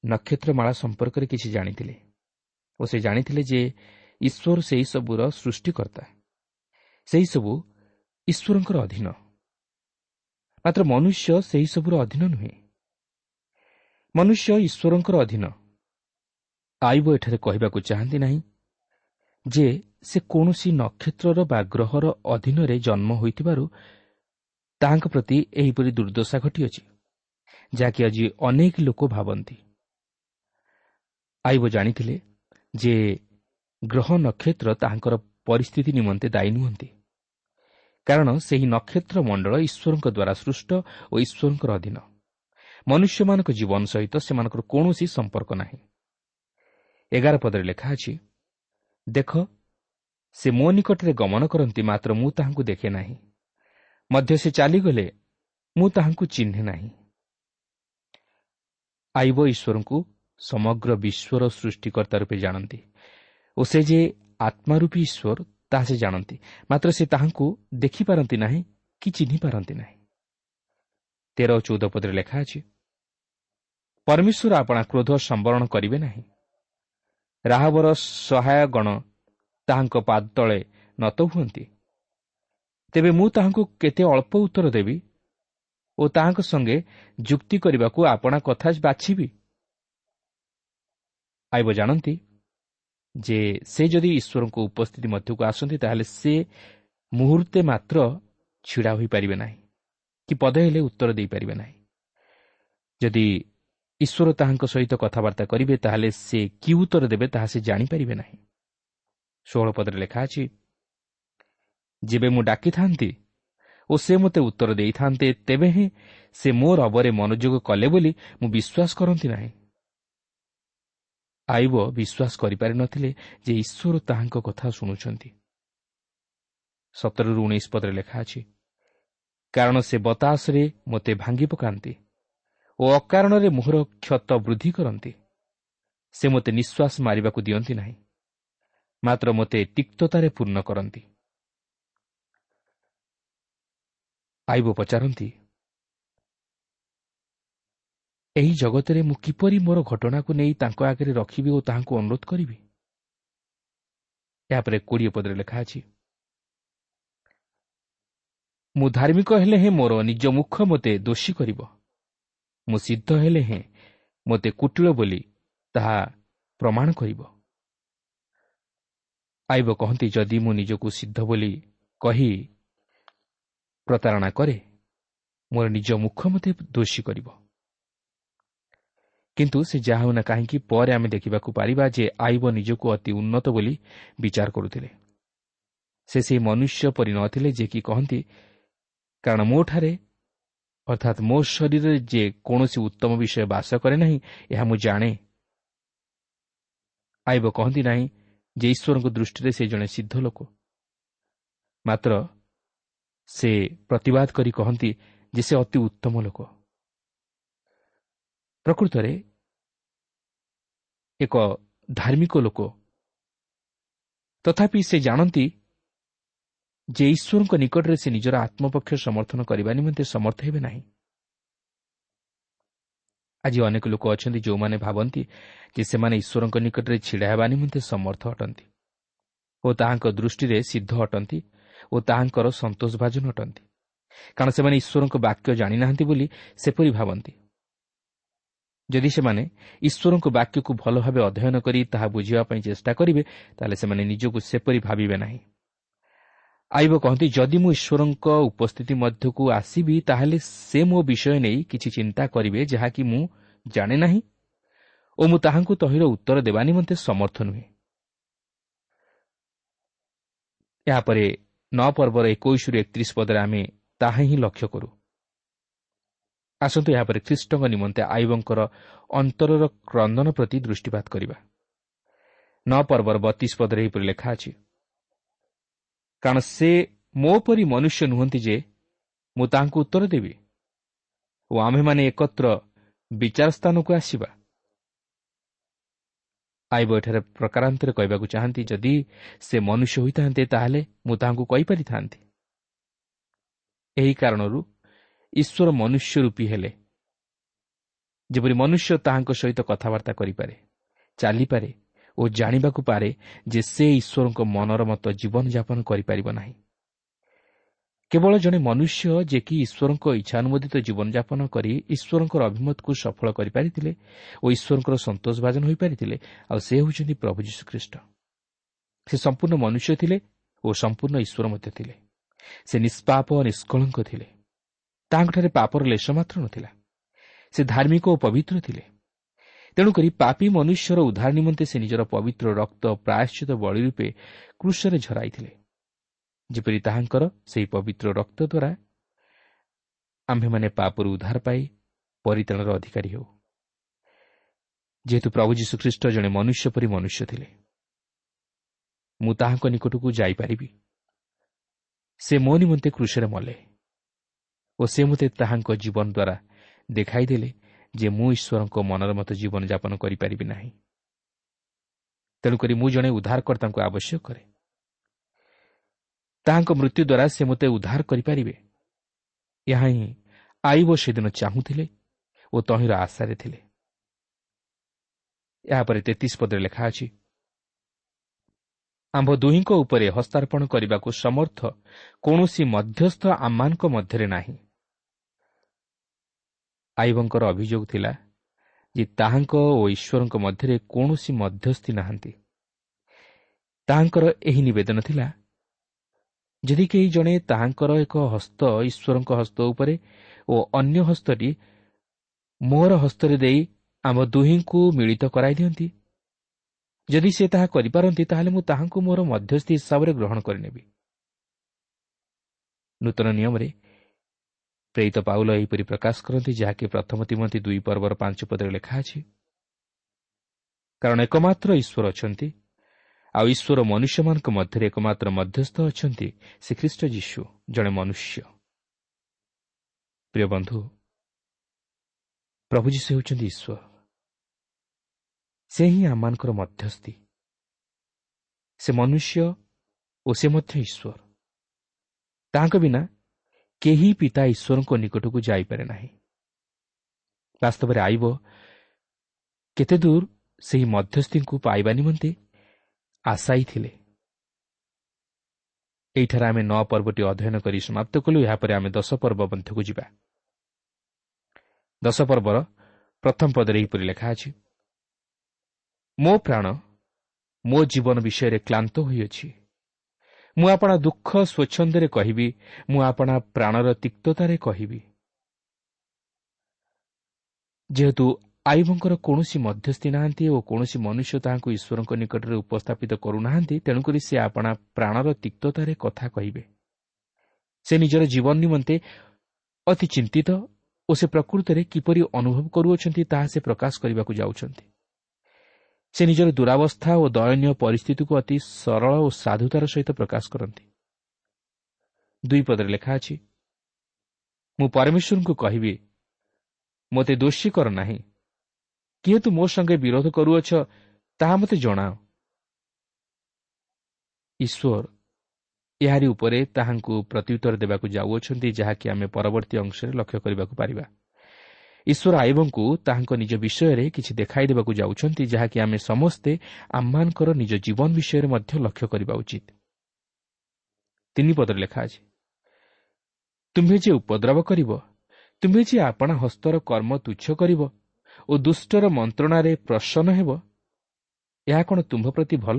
ନକ୍ଷତ୍ରମାଳା ସମ୍ପର୍କରେ କିଛି ଜାଣିଥିଲେ ଓ ସେ ଜାଣିଥିଲେ ଯେ ଈଶ୍ୱର ସେହିସବୁର ସୃଷ୍ଟିକର୍ତ୍ତା, ସେହିସବୁ ଈଶ୍ୱରଙ୍କର ଅଧୀନ। ମାତ୍ର ମନୁଷ୍ୟ ସେହିସବୁର ଅଧୀନ ନୁହେଁ, ମନୁଷ୍ୟ ଈଶ୍ୱରଙ୍କର ଅଧୀନ। ଆଇବ ଏଠାରେ କହିବାକୁ ଚାହାନ୍ତି ନାହିଁ ଯେ ସେ କୌଣସି ନକ୍ଷତ୍ରର ବା ଗ୍ରହର ଅଧୀନରେ ଜନ୍ମ ହୋଇଥିବାରୁ ତାହାଙ୍କ ପ୍ରତି ଏହିପରି ଦୁର୍ଦ୍ଦଶା ଘଟିଅଛି, ଯାହାକି ଆଜି ଅନେକ ଲୋକ ଭାବନ୍ତି। ଆଇବ ଜାଣିଥିଲେ ଯେ ଗ୍ରହ ନକ୍ଷତ୍ର ତାହାଙ୍କର ପରିସ୍ଥିତି ନିମନ୍ତେ ଦାୟୀ ନୁହନ୍ତି, କାରଣ ସେହି ନକ୍ଷତ୍ର ମଣ୍ଡଳ ଈଶ୍ୱରଙ୍କ ଦ୍ୱାରା ସୃଷ୍ଟ ଓ ଈଶ୍ୱରଙ୍କର ଅଧୀନ। ମନୁଷ୍ୟମାନଙ୍କ ଜୀବନ ସହିତ ସେମାନଙ୍କର କୌଣସି ସମ୍ପର୍କ ନାହିଁ। ଏଗାର ପଦରେ ଲେଖା ଅଛି, ଦେଖ, ସେ ମୋ ନିକଟରେ ଗମନ କରନ୍ତି, ମାତ୍ର ମୁଁ ତାହାଙ୍କୁ ଦେଖେ ନାହିଁ, ମଧ୍ୟ ସେ ଚାଲିଗଲେ ମୁଁ ତାହାଙ୍କୁ ଚିହ୍ନେ ନାହିଁ। ଆଇବ ଈଶ୍ୱରଙ୍କୁ ସମଗ୍ର ବିଶ୍ୱର ସୃଷ୍ଟିକର୍ତ୍ତା ରୂପେ ଜାଣନ୍ତି ଓ ସେ ଯେ ଆତ୍ମାରୂପୀ ଈଶ୍ୱର ତାହା ସେ ଜାଣନ୍ତି, ମାତ୍ର ସେ ତାହାଙ୍କୁ ଦେଖିପାରନ୍ତି ନାହିଁ କି ଚିହ୍ନି ପାରନ୍ତି ନାହିଁ। ତେର ଓ ଚଉଦ ପଦରେ ଲେଖା ଅଛି, ପରମେଶ୍ୱର ଆପଣା କ୍ରୋଧ ସମ୍ବରଣ କରିବେ ନାହିଁ। ରାହାବର ସହାୟଗଣ ତାହାଙ୍କ ପାଦ ତଳେ ନତ ହୁଅନ୍ତି। ତେବେ ମୁଁ ତାହାଙ୍କୁ କେତେ ଅଳ୍ପ ଉତ୍ତର ଦେବି ଓ ତାହାଙ୍କ ସଙ୍ଗେ ଯୁକ୍ତି କରିବାକୁ ଆପଣା କଥା ବାଛିବି। ଆଇବ ଜାଣନ୍ତି ଯେ ସେ ଯଦି ଈଶ୍ୱରଙ୍କ ଉପସ୍ଥିତି ମଧ୍ୟକୁ ଆସନ୍ତି, ତାହେଲେ ସେ ମୁହୂର୍ତ୍ତେ ମାତ୍ର ଛିଡ଼ା ହୋଇପାରିବେ ନାହିଁ କି ପଦେ ହେଲେ ଉତ୍ତର ଦେଇପାରିବେ ନାହିଁ। ଯଦି ଈଶ୍ୱର ତାହାଙ୍କ ସହିତ କଥାବାର୍ତ୍ତା କରିବେ, ତାହେଲେ ସେ କି ଉତ୍ତର ଦେବେ ତାହା ସେ ଜାଣିପାରିବେ ନାହିଁ। ଷୋହଳ ପଦରେ ଲେଖା ଅଛି, ଯେବେ ମୁଁ ଡାକିଥାନ୍ତି ଓ ସେ ମୋତେ ଉତ୍ତର ଦେଇଥାନ୍ତେ, ତେବେ ହିଁ ସେ ମୋ ରବରେ ମନୋଯୋଗ କଲେ ବୋଲି ମୁଁ ବିଶ୍ୱାସ କରନ୍ତି ନାହିଁ। ଆଇବ ବିଶ୍ୱାସ କରିପାରିନଥିଲେ ଯେ ଈଶ୍ୱର ତାହାଙ୍କ କଥା ଶୁଣୁଛନ୍ତି। ସତରରୁ ଉଣେଇଶ ପଦରେ ଲେଖା ଅଛି, କାରଣ ସେ ବତାସରେ ମୋତେ ଭାଙ୍ଗି ପକାନ୍ତି ଓ ଅକାରଣରେ ମୋହର କ୍ଷତ ବୃଦ୍ଧି କରନ୍ତି। ସେ ମୋତେ ନିଶ୍ୱାସ ମାରିବାକୁ ଦିଅନ୍ତି ନାହିଁ, ମାତ୍ର ମୋତେ ତିକ୍ତତାରେ ପୂର୍ଣ୍ଣ କରନ୍ତି। ଆଇବ ପଚାରନ୍ତି, ଏହି ଜଗତରେ ମୁଁ କିପରି ମୋର ଘଟଣାକୁ ନେଇ ତାଙ୍କ ଆଗରେ ରଖିବି ଓ ତାହାଙ୍କୁ ଅନୁରୋଧ କରିବି? ଏହାପରେ କୋଡ଼ିଏ ପଦରେ ଲେଖା ଅଛି, ମୁଁ ଧାର୍ମିକ ହେଲେ ହେଁ ମୋର ନିଜ ମୁଖ ମୋତେ ଦୋଷୀ କରିବ, ମୁଁ ସିଦ୍ଧ ହେଲେ ହେଁ ମୋତେ କୁଟିଳ ବୋଲି ତାହା ପ୍ରମାଣ କରିବ। ଆଇବ କହନ୍ତି, ଯଦି ମୁଁ ନିଜକୁ ସିଦ୍ଧ ବୋଲି କହି ପ୍ରତାରଣା କରେ, ମୋର ନିଜ ମୁଖ ମୋତେ ଦୋଷୀ କରିବ। କିନ୍ତୁ ସେ ଯାହା ହେଉନା କାହିଁକି, ପରେ ଆମେ ଦେଖିବାକୁ ପାରିବା ଯେ ଆଇବ ନିଜକୁ ଅତି ଉନ୍ନତ ବୋଲି ବିଚାର କରୁଥିଲେ। ସେ ସେହି ମନୁଷ୍ୟ ପରି ନଥିଲେ ଯେ କି କହନ୍ତି, କାରଣ ମୋଠାରେ ଅର୍ଥାତ୍ ମୋ ଶରୀରରେ ଯେ କୌଣସି ଉତ୍ତମ ବିଷୟ ବାସ କରେ ନାହିଁ, ଏହା ମୁଁ ଜାଣେ। ଆଇବ କହନ୍ତି ନାହିଁ ଯେ ଈଶ୍ୱରଙ୍କ ଦୃଷ୍ଟିରେ ସେ ଜଣେ ସିଦ୍ଧ ଲୋକ, ମାତ୍ର ସେ ପ୍ରତିବାଦ କରି କହନ୍ତି ଯେ ସେ ଅତି ଉତ୍ତମ ଲୋକ। ପ୍ରକୃତରେ ଏକ ଧାର୍ମିକ ଲୋକ, ତଥାପି ସେ ଜାଣନ୍ତି ଯେ ଈଶ୍ୱରଙ୍କ ନିକଟରେ ସେ ନିଜର ଆତ୍ମପକ୍ଷ ସମର୍ଥନ କରିବା ନିମନ୍ତେ ସମର୍ଥ ହେବେ ନାହିଁ। ଆଜି ଅନେକ ଲୋକ ଅଛନ୍ତି ଯେଉଁମାନେ ଭାବନ୍ତି ଯେ ସେମାନେ ଈଶ୍ୱରଙ୍କ ନିକଟରେ ଛିଡ଼ା ହେବା ନିମନ୍ତେ ସମର୍ଥ ଅଟନ୍ତି ଓ ତାହାଙ୍କ ଦୃଷ୍ଟିରେ ସିଦ୍ଧ ଅଟନ୍ତି ଓ ତାହାଙ୍କର ସନ୍ତୋଷଭାଜନ ଅଟନ୍ତି, କାରଣ ସେମାନେ ଈଶ୍ୱରଙ୍କ ବାକ୍ୟ ଜାଣିନାହାନ୍ତି ବୋଲି ସେପରି ଭାବନ୍ତି। ଯଦି ସେମାନେ ଈଶ୍ୱରଙ୍କ ବାକ୍ୟକୁ ଭଲ ଭାବେ ଅଧ୍ୟୟନ କରି ତାହା ବୁଝିବା ପାଇଁ ଚେଷ୍ଟା କରିବେ, ତାହେଲେ ସେମାନେ ନିଜକୁ ସେପରି ଭାବିବେ ନାହିଁ। ଆଇବ କହନ୍ତି, ଯଦି ମୁଁ ଈଶ୍ୱରଙ୍କ ଉପସ୍ଥିତି ମଧ୍ୟକୁ ଆସିବି, ତାହେଲେ ସେ ମୋ ବିଷୟ ନେଇ କିଛି ଚିନ୍ତା କରିବେ ଯାହାକି ମୁଁ ଜାଣେ ନାହିଁ ଓ ମୁଁ ତାହାଙ୍କୁ ତହିଁର ଉତ୍ତର ଦେବା ନିମନ୍ତେ ସମର୍ଥ ନୁହେଁ। ଏହାପରେ ନଅ ପର୍ବର ଏକୋଇଶରୁ ଏକତିରିଶ ପଦରେ ଆମେ ତାହା ହିଁ ଲକ୍ଷ୍ୟ କରୁ। ଆସନ୍ତୁ ଏହାପରେ ଖ୍ରୀଷ୍ଟଙ୍କ ନିମନ୍ତେ ଆଇବଙ୍କର ଅନ୍ତରର କ୍ରନ୍ଦନ ପ୍ରତି ଦୃଷ୍ଟିପାତ କରିବା। ନଅ ପର୍ବର ବତିଶ ପଦରେ ଏହିପରି ଲେଖା ଅଛି, କାରଣ ସେ ମୋ ପରି ମନୁଷ୍ୟ ନୁହନ୍ତି ଯେ ମୁଁ ତାହାଙ୍କୁ ଉତ୍ତର ଦେବି ଓ ଆମ୍ଭେମାନେ ଏକତ୍ର ବିଚାର ସ୍ଥାନକୁ ଆସିବା। ଆଇବ ଏଠାରେ ପ୍ରକାରାନ୍ତରେ କହିବାକୁ ଚାହାନ୍ତି, ଯଦି ସେ ମନୁଷ୍ୟ ହୋଇଥାନ୍ତେ ତାହେଲେ ମୁଁ ତାହାଙ୍କୁ କହିପାରିଥାନ୍ତି। ଏହି କାରଣରୁ ଈଶ୍ୱର ମନୁଷ୍ୟ ରୂପୀ ହେଲେ ଯେପରି ମନୁଷ୍ୟ ତାହାଙ୍କ ସହିତ କଥାବାର୍ତ୍ତା କରିପାରେ, ଚାଲିପାରେ ଓ ଜାଣିବାକୁ ପାରେ ଯେ ସେ ଈଶ୍ୱରଙ୍କ ମନର ମତ ଜୀବନଯାପନ କରିପାରିବ ନାହିଁ। କେବଳ ଜଣେ ମନୁଷ୍ୟ ଯେ କି ଈଶ୍ୱରଙ୍କ ଇଚ୍ଛାନୁମୋଦିତ ଜୀବନଯାପନ କରି ଈଶ୍ୱରଙ୍କର ଅଭିମତକୁ ସଫଳ କରିପାରିଥିଲେ ଓ ଈଶ୍ୱରଙ୍କର ସନ୍ତୋଷଭାଜନ ହୋଇପାରିଥିଲେ, ଆଉ ସେ ହେଉଛନ୍ତି ପ୍ରଭୁ ଯୀଶୁଖ୍ରୀଷ୍ଟ। ସେ ସମ୍ପୂର୍ଣ୍ଣ ମନୁଷ୍ୟ ଥିଲେ ଓ ସମ୍ପୂର୍ଣ୍ଣ ଈଶ୍ୱର ମଧ୍ୟ ଥିଲେ। ସେ ନିଷ୍ପାପ ଓ ନିଷ୍କଳଙ୍କ ଥିଲେ। ତାହାଙ୍କଠାରେ ପାପର ଲେଶ ମାତ୍ର ନଥିଲା। ସେ ଧାର୍ମିକ ଓ ପବିତ୍ର ଥିଲେ। ତେଣୁକରି ପାପୀ ମନୁଷ୍ୟର ଉଦ୍ଧାର ନିମନ୍ତେ ସେ ନିଜର ପବିତ୍ର ରକ୍ତ ପ୍ରାୟଶ୍ଚିତ ବଳି ରୂପେ କ୍ରୁଶରେ ଝରାଇଥିଲେ, ଯେପରି ତାହାଙ୍କର ସେହି ପବିତ୍ର ରକ୍ତ ଦ୍ୱାରା ଆମ୍ଭେମାନେ ପାପରୁ ଉଦ୍ଧାର ପାଇ ପରିତ୍ରାଣର ଅଧିକାରୀ ହେଉ। ଯେହେତୁ ପ୍ରଭୁ ଯୀଶୁଖ୍ରୀଷ୍ଟ ଜଣେ ମନୁଷ୍ୟ ପରି ମନୁଷ୍ୟ ଥିଲେ, ମୁଁ ତାହାଙ୍କ ନିକଟକୁ ଯାଇପାରିବି। ସେ ମୋ ନିମନ୍ତେ କ୍ରୁଶରେ ମଲେ ଓ ସେ ମୋତେ ତାହାଙ୍କ ଜୀବନ ଦ୍ୱାରା ଦେଖାଇଦେଲେ ଯେ ମୁଁ ଈଶ୍ୱରଙ୍କ ମନର ମତ ଜୀବନଯାପନ କରିପାରିବି ନାହିଁ। ତେଣୁକରି ମୁଁ ଜଣେ ଉଦ୍ଧାରକର୍ତ୍ତାଙ୍କୁ ଆବଶ୍ୟକ କରେ। ତାହାଙ୍କ ମୃତ୍ୟୁ ଦ୍ୱାରା ସେ ମୋତେ ଉଦ୍ଧାର କରିପାରିବେ, ଏହା ହିଁ ଆୟୁବ ସେଦିନ ଚାହୁଁଥିଲେ ଓ ତହିଁର ଆଶାରେ ଥିଲେ। ଏହାପରେ ତେତିଶ ପଦରେ ଲେଖା ଅଛି, ଆମ୍ଭ ଦୁହିଁଙ୍କ ଉପରେ ହସ୍ତାର୍ପଣ କରିବାକୁ ସମର୍ଥ କୌଣସି ମଧ୍ୟସ୍ଥ ଆମମାନଙ୍କ ମଧ୍ୟରେ ନାହିଁ। ଆୟୁବଙ୍କର ଅଭିଯୋଗ ଥିଲା ଯେ ତାହାଙ୍କ ଓ ଈଶ୍ୱରଙ୍କ ମଧ୍ୟରେ କୌଣସି ମଧ୍ୟସ୍ଥି ନାହାନ୍ତି। ତାହାଙ୍କର ଏହି ନିବେଦନ ଥିଲା, ଯଦି କେହି ଜଣେ ତାହାଙ୍କର ଏକ ହସ୍ତ ଈଶ୍ୱରଙ୍କ ହସ୍ତ ଉପରେ ଓ ଅନ୍ୟ ହସ୍ତଟି ମୋର ହସ୍ତରେ ଦେଇ ଆମ ଦୁହିଁଙ୍କୁ ମିଳିତ କରାଇ ଦିଅନ୍ତି, ଯଦି ସେ ତାହା କରିପାରନ୍ତି, ତାହେଲେ ମୁଁ ତାହାଙ୍କୁ ମୋର ମଧ୍ୟସ୍ଥି ହିସାବରେ ଗ୍ରହଣ କରିନେବି। ନୂତନ ନିୟମରେ ପ୍ରେରିତ ପାଉଲ ଏହିପରି ପ୍ରକାଶ କରନ୍ତି, ଯାହାକି ପ୍ରଥମ ତିମୋଥୀ ଦୁଇ ପର୍ବର ପାଞ୍ଚ ପଦରେ ଲେଖା ଅଛି, କାରଣ ଏକମାତ୍ର ଈଶ୍ୱର ଅଛନ୍ତି, ଆଉ ଈଶ୍ୱର ମନୁଷ୍ୟମାନଙ୍କ ମଧ୍ୟରେ ଏକମାତ୍ର ମଧ୍ୟସ୍ଥ ଅଛନ୍ତି, ସେ ଖ୍ରୀଷ୍ଟ ଯୀଶୁ ଜଣେ ମନୁଷ୍ୟ। ପ୍ରିୟ ବନ୍ଧୁ, ପ୍ରଭୁ ଯୀଶୁ ହେଉଛନ୍ତି ଈଶ୍ୱର। ସେ ହିଁ ଆମମାନଙ୍କର ମଧ୍ୟସ୍ଥି। ସେ ମନୁଷ୍ୟ ଓ ସେ ମଧ୍ୟ ଈଶ୍ୱର। ତାହାଙ୍କ ବିନା କେହି ପିତା ଈଶ୍ୱରଙ୍କ ନିକଟକୁ ଯାଇପାରେ ନାହିଁ। ବାସ୍ତବରେ ଆଇବ କେତେଦୂର ସେହି ମଧ୍ୟସ୍ଥିଙ୍କୁ ପାଇବା ନିମନ୍ତେ ଆଶାୟୀ ଥିଲେ। ଏହିଠାରେ ଆମେ ନଅ ପର୍ବଟି ଅଧ୍ୟୟନ କରି ସମାପ୍ତ କଲୁ। ଏହାପରେ ଆମେ ଦଶ ପର୍ବ ମଧ୍ୟକୁ ଯିବା। ଦଶ ପର୍ବର ପ୍ରଥମ ପଦରେ ଏହିପରି ଲେଖା ଅଛି, ମୋ ପ୍ରାଣ ମୋ ଜୀବନ ବିଷୟରେ କ୍ଲାନ୍ତ ହୋଇଅଛି। ମୁଁ ଆପଣା ଦୁଃଖ ସ୍ୱଚ୍ଛନ୍ଦରେ କହିବି, ମୁଁ ଆପଣା ପ୍ରାଣର ତିକ୍ତତାରେ କହିବି। ଯେହେତୁ ଆୟୁବଙ୍କର କୌଣସି ମଧ୍ୟସ୍ଥି ନାହାନ୍ତି ଓ କୌଣସି ମନୁଷ୍ୟ ତାହାଙ୍କୁ ଈଶ୍ୱରଙ୍କ ନିକଟରେ ଉପସ୍ଥାପିତ କରୁନାହାନ୍ତି, ତେଣୁକରି ସେ ଆପଣା ପ୍ରାଣର ତିକ୍ତତାରେ କଥା କହିବେ। ସେ ନିଜର ଜୀବନ ନିମନ୍ତେ ଅତି ଚିନ୍ତିତ ଓ ସେ ପ୍ରକୃତରେ କିପରି ଅନୁଭବ କରୁଅଛନ୍ତି ତାହା ସେ ପ୍ରକାଶ କରିବାକୁ ଯାଉଛନ୍ତି। ସେ ନିଜର ଦୁରାବସ୍ଥା ଓ ଦୟନୀୟ ପରିସ୍ଥିତିକୁ ଅତି ସରଳ ଓ ସାଧୁତାର ସହିତ ପ୍ରକାଶ କରନ୍ତି। ଦୁଇ ପଦରେ ଲେଖା ଅଛି, ମୁଁ ପରମେଶ୍ୱରଙ୍କୁ କହିବି, ମୋତେ ଦୋଷୀ କର ନାହିଁ। କିଏ ତୁ ମୋ ସଙ୍ଗେ ବିରୋଧ କରୁଅଛ, ତାହା ମୋତେ ଜଣାଅ। ଈଶ୍ୱର ଏହାରି ଉପରେ ତାହାଙ୍କୁ ପ୍ରତ୍ୟୁତ୍ତର ଦେବାକୁ ଯାଉଅଛନ୍ତି, ଯାହାକି ଆମେ ପରବର୍ତ୍ତୀ ଅଂଶରେ ଲକ୍ଷ୍ୟ କରିବାକୁ ପାରିବା। ଈଶ୍ୱର ଆୟୁବଙ୍କୁ ତାହାଙ୍କ ନିଜ ବିଷୟରେ କିଛି ଦେଖାଇ ଦେବାକୁ ଯାଉଛନ୍ତି, ଯାହାକି ଆମେ ସମସ୍ତେ ଆମମାନଙ୍କର ନିଜ ଜୀବନ ବିଷୟରେ ମଧ୍ୟ ଲକ୍ଷ୍ୟ କରିବା ଉଚିତ। ତିନି ପଦରେ ଲେଖା ଅଛି, ତୁମ୍ଭେ ଯେ ଉପଦ୍ରବ କରିବ, ତୁମ୍ଭେ ଯେ ଆପଣା ହସ୍ତର କର୍ମ ତୁଚ୍ଛ କରିବ ଓ ଦୁଷ୍ଟର ମନ୍ତ୍ରଣାରେ ପ୍ରସନ୍ନ ହେବ, ଏହା କ'ଣ ତୁମ୍ଭ ପ୍ରତି ଭଲ?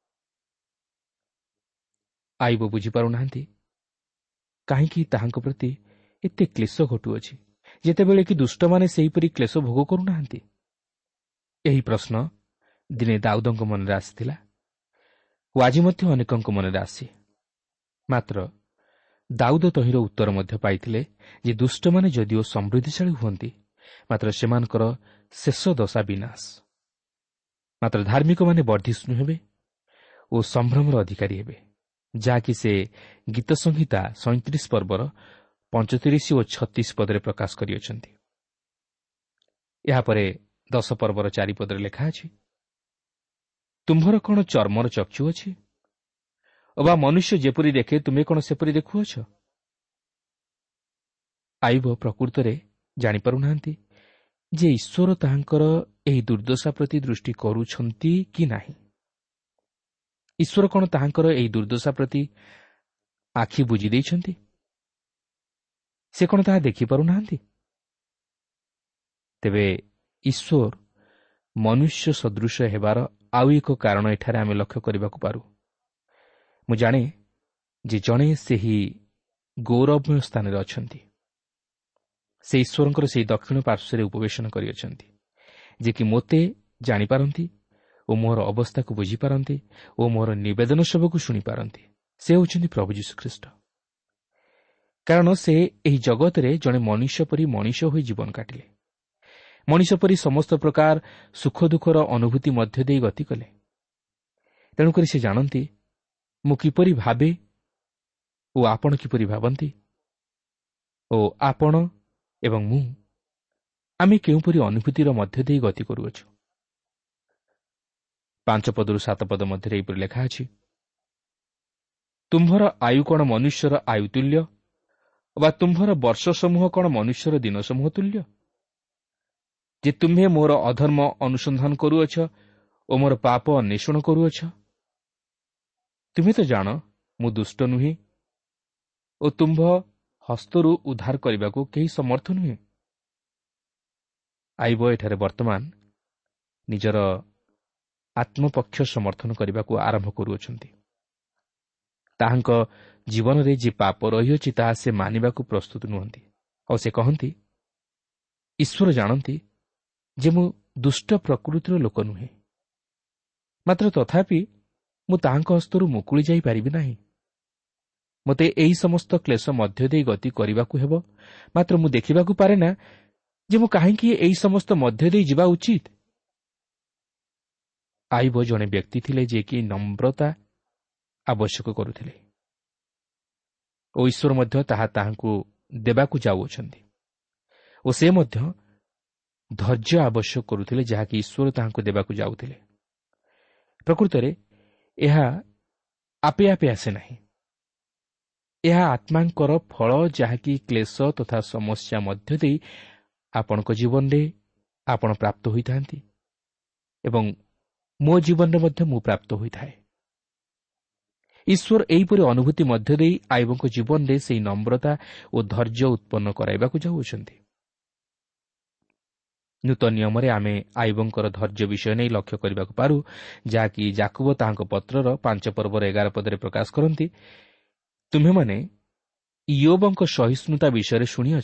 ଆୟୁବ ବୁଝିପାରୁନାହାନ୍ତି କାହିଁକି ତାହାଙ୍କ ପ୍ରତି ଏତେ କ୍ଲେଶ ଘଟୁଅଛି, ଯେତେବେଳେ କି ଦୁଷ୍ଟମାନେ ସେହିପରି କ୍ଲେଶ ଭୋଗ କରୁନାହାନ୍ତି। ଏହି ପ୍ରଶ୍ନ ଦିନେ ଦାଉଦଙ୍କ ମନରେ ଆସିଥିଲା ଓ ଆଜି ମଧ୍ୟ ଅନେକଙ୍କ ମନରେ ଆସେ। ମାତ୍ର ଦାଉଦ ତହିଁର ଉତ୍ତର ମଧ୍ୟ ପାଇଥିଲେ ଯେ ଦୁଷ୍ଟମାନେ ଯଦିଓ ସମୃଦ୍ଧିଶାଳୀ ହୁଅନ୍ତି, ମାତ୍ର ସେମାନଙ୍କର ଶେଷ ଦଶା ବିନାଶ। ମାତ୍ର ଧାର୍ମିକମାନେ ବର୍ଦ୍ଧିଷ୍ଣୁ ହେବେ ଓ ସମ୍ଭ୍ରମର ଅଧିକାରୀ ହେବେ, ଯାହାକି ସେ ଗୀତ ସଂହିତା ସଇଁତିରିଶ ପର୍ବର ପଞ୍ଚତିରିଶ ଓ ଛତିଶ ପଦରେ ପ୍ରକାଶ କରିଅଛନ୍ତି। ଏହାପରେ ଦଶ ପର୍ବର ଚାରିପଦରେ ଲେଖା ଅଛି, ତୁମ୍ଭର କ'ଣ ଚର୍ମର ଚକ୍ଷୁ ଅଛି? ଅବା ମନୁଷ୍ୟ ଯେପରି ଦେଖେ, ତୁମେ କ'ଣ ସେପରି ଦେଖୁଅଛ? ଆୟୁବ ପ୍ରକୃତରେ ଜାଣିପାରୁନାହାନ୍ତି ଯେ ଈଶ୍ୱର ତାହାଙ୍କର ଏହି ଦୁର୍ଦ୍ଦଶା ପ୍ରତି ଦୃଷ୍ଟି କରୁଛନ୍ତି କି ନାହିଁ। ଈଶ୍ୱର କ'ଣ ତାହାଙ୍କର ଏହି ଦୁର୍ଦ୍ଦଶା ପ୍ରତି ଆଖି ବୁଜି ଦେଇଛନ୍ତି? ସେ କ'ଣ ତାହା ଦେଖିପାରୁନାହାନ୍ତି? ତେବେ ଈଶ୍ୱର ମନୁଷ୍ୟ ସଦୃଶ ହେବାର ଆଉ ଏକ କାରଣ ଏଠାରେ ଆମେ ଲକ୍ଷ୍ୟ କରିବାକୁ ପାରୁ। ମୁଁ ଜାଣେ ଯେ ଜଣେ ସେହି ଗୌରବମୟ ସ୍ଥାନରେ ଅଛନ୍ତି। ସେ ଈଶ୍ୱରଙ୍କର ସେହି ଦକ୍ଷିଣ ପାର୍ଶ୍ୱରେ ଉପବେଶନ କରିଅଛନ୍ତି, ଯେ କି ମୋତେ ଜାଣିପାରନ୍ତି ଓ ମୋର ଅବସ୍ଥାକୁ ବୁଝିପାରନ୍ତି ଓ ମୋର ନିବେଦନ ସବୁକୁ ଶୁଣିପାରନ୍ତି। ସେ ହେଉଛନ୍ତି ପ୍ରଭୁ ଯୀଶୁଖ୍ରୀଷ୍ଟ। କାରଣ ସେ ଏହି ଜଗତରେ ଜଣେ ମନୁଷ୍ୟ ପରି ମଣିଷ ହୋଇ ଜୀବନ କାଟିଲେ। ମଣିଷ ପରି ସମସ୍ତ ପ୍ରକାର ସୁଖ ଦୁଃଖର ଅନୁଭୂତି ମଧ୍ୟ ଦେଇ ଗତି କଲେ। ତେଣୁକରି ସେ ଜାଣନ୍ତି ମୁଁ କିପରି ଭାବେ ଓ ଆପଣ କିପରି ଭାବନ୍ତି, ଓ ଆପଣ ଏବଂ ମୁଁ ଆମେ କେଉଁପରି ଅନୁଭୂତିର ମଧ୍ୟ ଦେଇ ଗତି କରୁଅଛୁ। ପାଞ୍ଚ ପଦରୁ ସାତ ପଦ ମଧ୍ୟରେ ଏହିପରି ଲେଖା ଅଛି, ତୁମ୍ଭର ଆୟୁ କ'ଣ ମନୁଷ୍ୟର ଆୟୁ ତୁଲ୍ୟ, ବା ତୁମ୍ଭର ବର୍ଷ ସମୂହ କ'ଣ ମନୁଷ୍ୟର ଦିନ ସମୂହ ତୁଲ୍ୟ? ଯେ ତୁମ୍ଭେ ମୋର ଅଧର୍ମ ଅନୁସନ୍ଧାନ କରୁଅଛ ଓ ମୋର ପାପ ଅନ୍ୱେଷଣ କରୁଅଛ। ତୁମେ ତ ଜାଣ ମୁଁ ଦୁଷ୍ଟ ନୁହେଁ ଓ ତୁମ୍ଭ ହସ୍ତରୁ ଉଦ୍ଧାର କରିବାକୁ କେହି ସମର୍ଥ ନୁହେଁ। ଆଇବ ଏଠାରେ ବର୍ତ୍ତମାନ ନିଜର ଆତ୍ମପକ୍ଷ ସମର୍ଥନ କରିବାକୁ ଆରମ୍ଭ କରୁଅଛନ୍ତି। ତାହାଙ୍କ ଜୀବନରେ ଯେ ପାପ ରହିଅଛି ତାହା ସେ ମାନିବାକୁ ପ୍ରସ୍ତୁତ ନୁହନ୍ତି। ଆଉ ସେ କହନ୍ତି, ଈଶ୍ୱର ଜାଣନ୍ତି ଯେ ମୁଁ ଦୁଷ୍ଟ ପ୍ରକୃତିର ଲୋକ ନୁହେଁ, ମାତ୍ର ତଥାପି ମୁଁ ତାହାଙ୍କ ହସ୍ତରୁ ମୁକୁଳି ଯାଇପାରିବି ନାହିଁ। ମୋତେ ଏହି ସମସ୍ତ କ୍ଲେଶ ମଧ୍ୟ ଦେଇ ଗତି କରିବାକୁ ହେବ, ମାତ୍ର ମୁଁ ଦେଖିବାକୁ ପାରେ ନା ଯେ ମୁଁ କାହିଁକି ଏହି ସମସ୍ତ ମଧ୍ୟ ଦେଇ ଯିବା ଉଚିତ। ଆଇବ ଜଣେ ବ୍ୟକ୍ତି ଥିଲେ ଯିଏକି ନମ୍ରତା ଆବଶ୍ୟକ କରୁଥିଲେ ଓ ଈଶ୍ୱର ମଧ୍ୟ ତାହା ତାହାଙ୍କୁ ଦେବାକୁ ଯାଉଅଛନ୍ତି, ଓ ସେ ମଧ୍ୟ ଧୈର୍ଯ୍ୟ ଆବଶ୍ୟକ କରୁଥିଲେ, ଯାହାକି ଈଶ୍ୱର ତାହାଙ୍କୁ ଦେବାକୁ ଯାଉଥିଲେ। ପ୍ରକୃତରେ ଏହା ଆପେ ଆପେ ଆସେ ନାହିଁ। ଏହା ଆତ୍ମାଙ୍କର ଫଳ, ଯାହାକି କ୍ଲେଶ ତଥା ସମସ୍ୟା ମଧ୍ୟ ଦେଇ ଆପଣଙ୍କ ଜୀବନରେ ଆପଣ ପ୍ରାପ୍ତ ହୋଇଥାନ୍ତି ଏବଂ ମୋ ଜୀବନରେ ମଧ୍ୟ ମୁଁ ପ୍ରାପ୍ତ ହୋଇଥାଏ। ଈଶ୍ୱର ଏହିପରି ଅନୁଭୂତି ମଧ୍ୟ ଦେଇ ଆଇବଙ୍କ ଜୀବନରେ ସେହି ନମ୍ରତା ଓ ଧୈର୍ଯ୍ୟ ଉତ୍ପନ୍ନ କରାଇବାକୁ ଯାଉଅଛନ୍ତି। ନୂତନ ନିୟମରେ ଆମେ ଆଇବଙ୍କର ଧୈର୍ଯ୍ୟ ବିଷୟ ନେଇ ଲକ୍ଷ୍ୟ କରିବାକୁ ପାରୁ, ଯାହାକି ଯାକୁବ ତାହାଙ୍କ ପତ୍ରର ପାଞ୍ଚ ପର୍ବର ଏଗାର ପଦରେ ପ୍ରକାଶ କରନ୍ତି, ତୁମ୍ଭେମାନେ ଇୟୋବଙ୍କ ସହିଷ୍ଣୁତା ବିଷୟରେ ଶୁଣିଅଛ,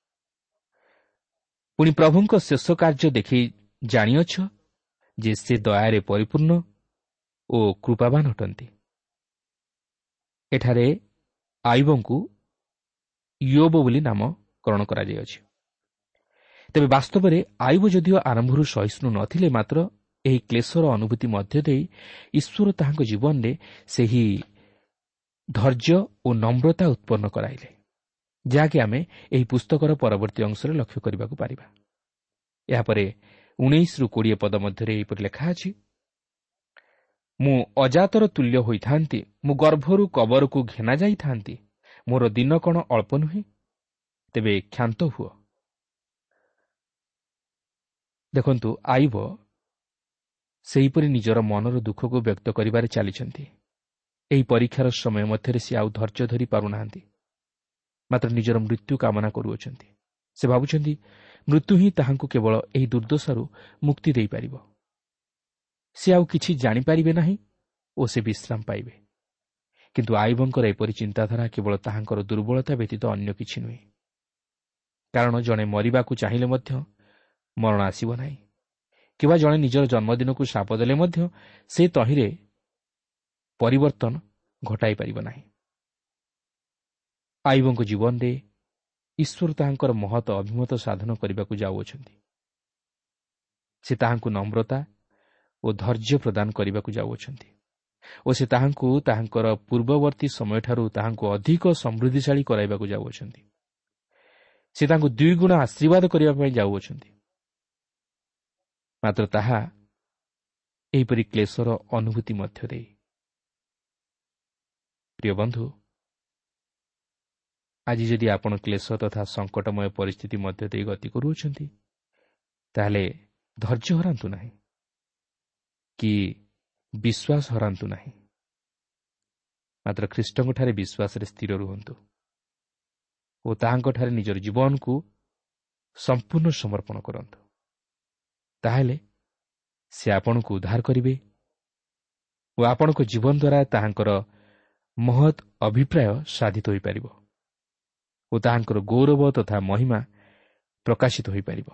ପୁଣି ପ୍ରଭୁଙ୍କ ଶେଷ କାର୍ଯ୍ୟ ଦେଖି ଜାଣିଅଛ ଯେ ସେ ଦୟାରେ ପରିପୂର୍ଣ୍ଣ ଓ କୃପାବାନ ଅଟନ୍ତି। ଏଠାରେ ଆଇବଙ୍କୁ ଇୟୋବ ବୋଲି ନାମକରଣ କରାଯାଇଅଛି। ତେବେ ବାସ୍ତବରେ ଆଇବ ଯଦିଓ ଆରମ୍ଭରୁ ସହିଷ୍ଣୁ ନଥିଲେ, ମାତ୍ର ଏହି କ୍ଲେଶର ଅନୁଭୂତି ମଧ୍ୟ ଦେଇ ଈଶ୍ୱର ତାହାଙ୍କ ଜୀବନରେ ସେହି ଧୈର୍ଯ୍ୟ ଓ ନମ୍ରତା ଉତ୍ପନ୍ନ କରାଇଲେ, ଯାହାକି ଆମେ ଏହି ପୁସ୍ତକର ପରବର୍ତ୍ତୀ ଅଂଶରେ ଲକ୍ଷ୍ୟ କରିବାକୁ ପାରିବା। ଏହାପରେ ଉଣେଇଶରୁ କୋଡ଼ିଏ ପଦ ମଧ୍ୟରେ ଏହିପରି ଲେଖା ଅଛି, ମୁଁ ଅଜାତର ତୁଲ୍ୟ ହୋଇଥାନ୍ତି, ମୁଁ ଗର୍ଭରୁ କବରକୁ ଘେନା ଯାଇଥାନ୍ତି, ମୋର ଦିନ କ'ଣ ଅଳ୍ପ ନୁହେଁ? ତେବେ କ୍ଷାନ୍ତ ହୁଅ। ଦେଖନ୍ତୁ, ଆଇବ ସେହିପରି ନିଜର ମନର ଦୁଃଖକୁ ବ୍ୟକ୍ତ କରିବାରେ ଚାଲିଛନ୍ତି। ଏହି ପରୀକ୍ଷାର ସମୟ ମଧ୍ୟରେ ସେ ଆଉ ଧୈର୍ଯ୍ୟ ଧରି ପାରୁନାହାନ୍ତି, ମାତ୍ର ନିଜର ମୃତ୍ୟୁ କାମନା କରୁଅଛନ୍ତି। ସେ ଭାବୁଛନ୍ତି ମୃତ୍ୟୁ ହିଁ ତାହାଙ୍କୁ କେବଳ ଏହି ଦୁର୍ଦ୍ଦଶାରୁ ମୁକ୍ତି ଦେଇପାରିବ। ସେ ଆଉ କିଛି ଜାଣିପାରିବେ ନାହିଁ ଓ ସେ ବିଶ୍ରାମ ପାଇବେ। କିନ୍ତୁ ଆଇବଙ୍କର ଏପରି ଚିନ୍ତାଧାରା କେବଳ ତାହାଙ୍କର ଦୁର୍ବଳତା ବ୍ୟତୀତ ଅନ୍ୟ କିଛି ନୁହେଁ। କାରଣ ଜଣେ ମରିବାକୁ ଚାହିଁଲେ ମଧ୍ୟ ମରଣ ଆସିବ ନାହିଁ, କିମ୍ବା ଜଣେ ନିଜର ଜନ୍ମଦିନକୁ ଶାପ ଦେଲେ ମଧ୍ୟ ସେ ତହିଁରେ ପରିବର୍ତ୍ତନ ଘଟାଇ ପାରିବ ନାହିଁ। ଆଇବଙ୍କ ଜୀବନରେ ଈଶ୍ୱର ତାହାଙ୍କର ମହତ ଅଭିମତ ସାଧନ କରିବାକୁ ଯାଉଅଛନ୍ତି। ସେ ତାହାଙ୍କୁ ନମ୍ରତା ଓ ଧୈର୍ଯ୍ୟ ପ୍ରଦାନ କରିବାକୁ ଯାଉଅଛନ୍ତି ଓ ସେ ତାହାଙ୍କୁ ତାହାଙ୍କର ପୂର୍ବବର୍ତ୍ତୀ ସମୟଠାରୁ ତାହାଙ୍କୁ ଅଧିକ ସମୃଦ୍ଧିଶାଳୀ କରାଇବାକୁ ଯାଉଅଛନ୍ତି। ସେ ତାଙ୍କୁ ଦ୍ୱିଗୁଣ ଆଶୀର୍ବାଦ କରିବା ପାଇଁ ଯାଉଅଛନ୍ତି, ମାତ୍ର ତାହା ଏହିପରି କ୍ଲେଶର ଅନୁଭୂତି ମଧ୍ୟ ଦେଇ। ପ୍ରିୟ ବନ୍ଧୁ, ଆଜି ଯଦି ଆପଣ କ୍ଲେଶ ତଥା ସଙ୍କଟମୟ ପରିସ୍ଥିତି ମଧ୍ୟ ଦେଇ ଗତି କରୁଅଛନ୍ତି, ତାହେଲେ ଧୈର୍ଯ୍ୟ ହରାନ୍ତୁ ନାହିଁ କି ବିଶ୍ୱାସ ହରାନ୍ତୁ ନାହିଁ, ମାତ୍ର ଖ୍ରୀଷ୍ଟଙ୍କଠାରେ ବିଶ୍ୱାସରେ ସ୍ଥିର ରୁହନ୍ତୁ ଓ ତାହାଙ୍କଠାରେ ନିଜର ଜୀବନକୁ ସମ୍ପୂର୍ଣ୍ଣ ସମର୍ପଣ କରନ୍ତୁ। ତାହେଲେ ସେ ଆପଣଙ୍କୁ ଉଦ୍ଧାର କରିବେ ଓ ଆପଣଙ୍କ ଜୀବନ ଦ୍ୱାରା ତାହାଙ୍କର ମହତ୍ ଅଭିପ୍ରାୟ ସାଧିତ ହୋଇପାରିବ ଓ ତାହାଙ୍କର ଗୌରବ ତଥା ମହିମା ପ୍ରକାଶିତ ହୋଇପାରିବ।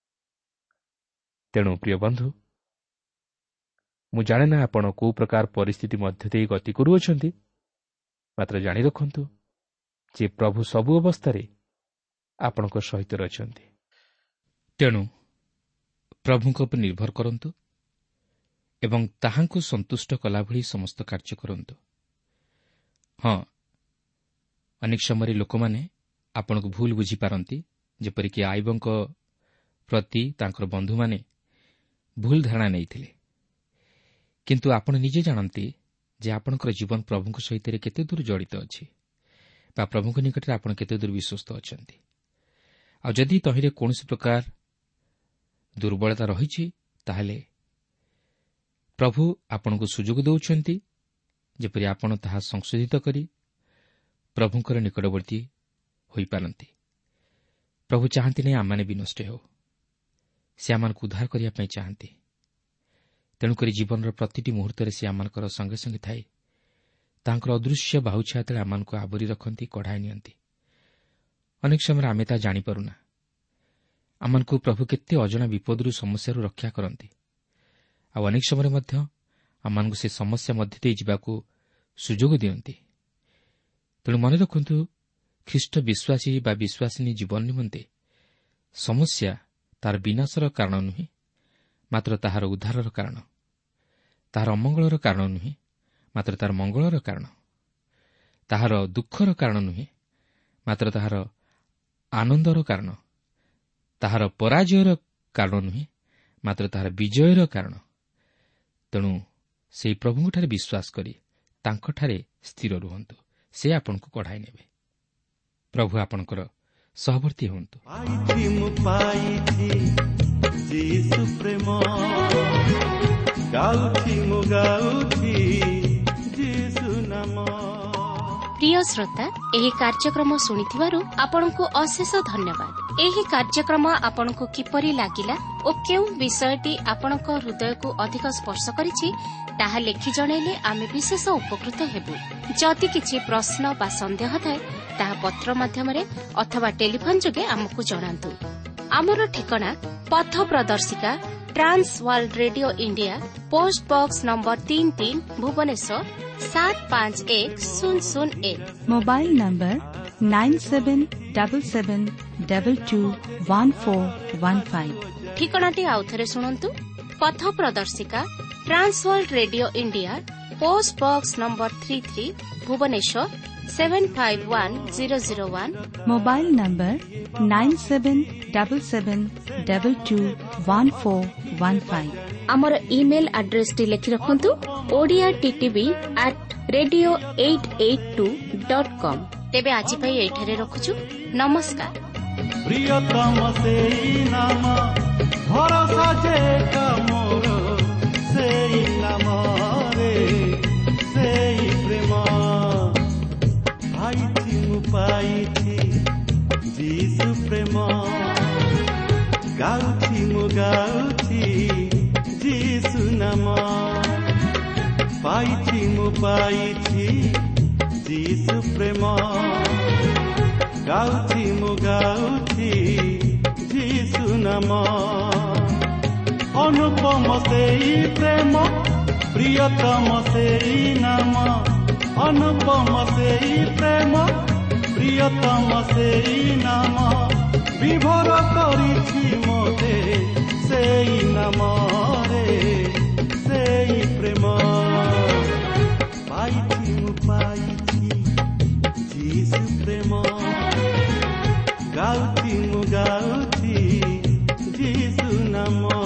ତେଣୁ ପ୍ରିୟ ବନ୍ଧୁ, ମୁଁ ଜାଣେ ନା ଆପଣ କେଉଁ ପ୍ରକାର ପରିସ୍ଥିତି ମଧ୍ୟ ଦେଇ ଗତି କରୁଅଛନ୍ତି, ମାତ୍ର ଜାଣି ରଖନ୍ତୁ ଯେ ପ୍ରଭୁ ସବୁ ଅବସ୍ଥାରେ ଆପଣଙ୍କ ସହିତ ରହିଛନ୍ତି। ତେଣୁ ପ୍ରଭୁଙ୍କ ଉପରେ ନିର୍ଭର କରନ୍ତୁ ଏବଂ ତାହାଙ୍କୁ ସନ୍ତୁଷ୍ଟ କଲା ଭଳି ସମସ୍ତ କାର୍ଯ୍ୟ କରନ୍ତୁ। ହଁ, ଅନେକ ସମୟରେ ଲୋକମାନେ ଆପଣଙ୍କୁ ଭୁଲ ବୁଝିପାରନ୍ତି, ଯେପରିକି ଆଇବଙ୍କ ପ୍ରତି ତାଙ୍କର ବନ୍ଧୁମାନେ ଭୁଲ ଧାରଣା ନେଇଥିଲେ। କିନ୍ତୁ ଆପଣ ନିଜେ ଜାଣନ୍ତି ଯେ ଆପଣଙ୍କର ଜୀବନ ପ୍ରଭୁଙ୍କ ସହିତ କେତେ ଦୂର ଜଡ଼ିତ ଅଛି ବା ପ୍ରଭୁଙ୍କ ନିକଟରେ ଆପଣ କେତେ ଦୂର ବିଶ୍ୱସ୍ତ ଅଛନ୍ତି। ଆଉ ଯଦି ତହିଁରେ କୌଣସି ପ୍ରକାର ଦୁର୍ବଳତା ରହିଛି, ତାହେଲେ ପ୍ରଭୁ ଆପଣଙ୍କୁ ସୁଯୋଗ ଦେଉଛନ୍ତି ଯେପରି ଆପଣ ତାହା ସଂଶୋଧିତ କରି ପ୍ରଭୁଙ୍କର ନିକଟବର୍ତ୍ତୀ ହୋଇପାରନ୍ତି। ପ୍ରଭୁ ଚାହାନ୍ତି ନାହିଁ ଆମମାନେ ବି ନଷ୍ଟ ହେଉ, ସେ ଆମମାନଙ୍କୁ ଉଦ୍ଧାର କରିବା ପାଇଁ ଚାହାନ୍ତି। ତେଣୁକରି ଜୀବନର ପ୍ରତିଟି ମୁହୂର୍ତ୍ତରେ ସେ ଆମମାନଙ୍କର ସଙ୍ଗେ ସଙ୍ଗେ ଥାଇ ତାଙ୍କର ଅଦୃଶ୍ୟ ବାହୁଛା ତଳେ ଆମମାନଙ୍କୁ ଆବରି ରଖନ୍ତି, କଢ଼ାଇ ନିଅନ୍ତି। ଅନେକ ସମୟରେ ଆମେ ତାହା ଜାଣିପାରୁନା। ଆମମାନଙ୍କୁ ପ୍ରଭୁ କେତେ ଅଜଣା ବିପଦରୁ ସମସ୍ୟାରୁ ରକ୍ଷା କରନ୍ତି, ଆଉ ଅନେକ ସମୟରେ ମଧ୍ୟ ଆମମାନଙ୍କୁ ସେ ସମସ୍ୟା ମଧ୍ୟ ଦେଇ ଯିବାକୁ ସୁଯୋଗ ଦିଅନ୍ତି। ତେଣୁ ମନେ ରଖନ୍ତୁ, ଖ୍ରୀଷ୍ଟ ବିଶ୍ୱାସୀ ବା ବିଶ୍ୱାସିନୀ ଜୀବନ ନିମନ୍ତେ ସମସ୍ୟା ତାହାର ବିନାଶର କାରଣ ନୁହେଁ, ମାତ୍ର ତାହାର ଉଦ୍ଧାରର କାରଣ। ତାହାର ଅମଙ୍ଗଳର କାରଣ ନୁହେଁ, ମାତ୍ର ତାହାର ମଙ୍ଗଳର କାରଣ। ତାହାର ଦୁଃଖର କାରଣ ନୁହେଁ, ମାତ୍ର ତାହାର ଆନନ୍ଦର କାରଣ। ତାହାର ପରାଜୟର କାରଣ ନୁହେଁ, ମାତ୍ର ତାହାର ବିଜୟର କାରଣ। ତେଣୁ ସେହି ପ୍ରଭୁଙ୍କଠାରେ ବିଶ୍ୱାସ କରି ତାଙ୍କଠାରେ ସ୍ଥିର ରୁହନ୍ତୁ, ସେ ଆପଣଙ୍କୁ କଢ଼ାଇ ନେବେ। ପ୍ରଭୁ ଆପଣଙ୍କର ସହବର୍ତ୍ତୀ ହୁଅନ୍ତୁ। প্রিয় শ্রোতা, ଏହି କାର୍ଯ୍ୟକ୍ରମ ଶୁଣିଥିବାରୁ ଆପଣଙ୍କୁ ଅଶେଷ ଧନ୍ୟବାଦ। ଏହି କାର୍ଯ୍ୟକ୍ରମ ଆପଣଙ୍କୁ କିପରି ଲାଗିଲା ଓ କେଉଁ ବିଷୟଟି ଆପଣଙ୍କ ହୃଦୟକୁ ଅଧିକ ସ୍ପର୍ଶ କରିଛି ତାହା ଲେଖି ଜଣାଇଲେ ଆମେ ବିଶେଷ ଉପକୃତ ହେବୁ। ଯଦି କିଛି ପ୍ରଶ୍ନ ବା ସନ୍ଦେହ ଥାଏ ତାହା ପତ୍ର ମାଧ୍ୟମରେ ଅଥବା ଟେଲିଫୋନ ଯୋଗେ ଆମକୁ ଜଣାନ୍ତୁ। ଆମର ଠିକଣା ପଥ ପ୍ରଦର୍ଶିକା trans world radio India, post box number ତିନି ତିନି, ଭୁବନେଶ୍ୱର ସାତ ପାଞ୍ଚ ଏକ ଶୂନ ଶୂନ ଏକ। Mobile number nine seven double seven double two one four one five. ଠିକଣାଟି ଆଉଥରେ ଶୁଣନ୍ତୁ। ପଥ ପ୍ରଦର୍ଶିକା trans world radio India, post box number three three, Bhubaneswar seven five one zero zero one. Mobile number nine seven double seven double two one four one five. ଆମର email ଆଡ୍ରେସଟି ଲେଖି ରଖନ୍ତୁ, Odia TTV at radio eight eight two dot com. ତେବେ ଆଜି ପାଇଁ ଏଇଠାରେ ରଖୁଛୁ। ନମସ୍କାର। ପ୍ରିୟତମ ସେଇ ନାମ, ଭରସା ଯେ ମୋର ସେଇ ନାମରେ ସେଇ ପ୍ରେମ ପାଇଛି ମୁଁ ପାଇଛି ଯୀଶୁ ପ୍ରେମ। ଗାଉଛି ମୁଁ ଗାଉଛି ଯୀଶୁ ନାମ, ପାଇଛି ମୁଁ ପାଇଛି ଯୀଶୁ ପ୍ରେମ। ଗାଉଛି ମୁଁ ଗାଉଛି ଯୀଶୁ ନାମ। ଅନୁପମ ସେଇ ପ୍ରେମ, ପ୍ରିୟତମ ସେଇ ନାମ। ଅନୁପମ ସେଇ ପ୍ରେମ, ପ୍ରିୟତମ ସେଇ ନାମ। ବିଭୋର କରିଛି ମୋତେ ସେଇ ନାମରେ ସେଇ ପ୍ରେମ। ପାଇଛି ମୁଁ ପାଇଛି ଯୀଶୁ ପ୍ରେମ। ଗାଉଛି ମୁଁ ଗାଉଛି ଯୀଶୁ ନାମ।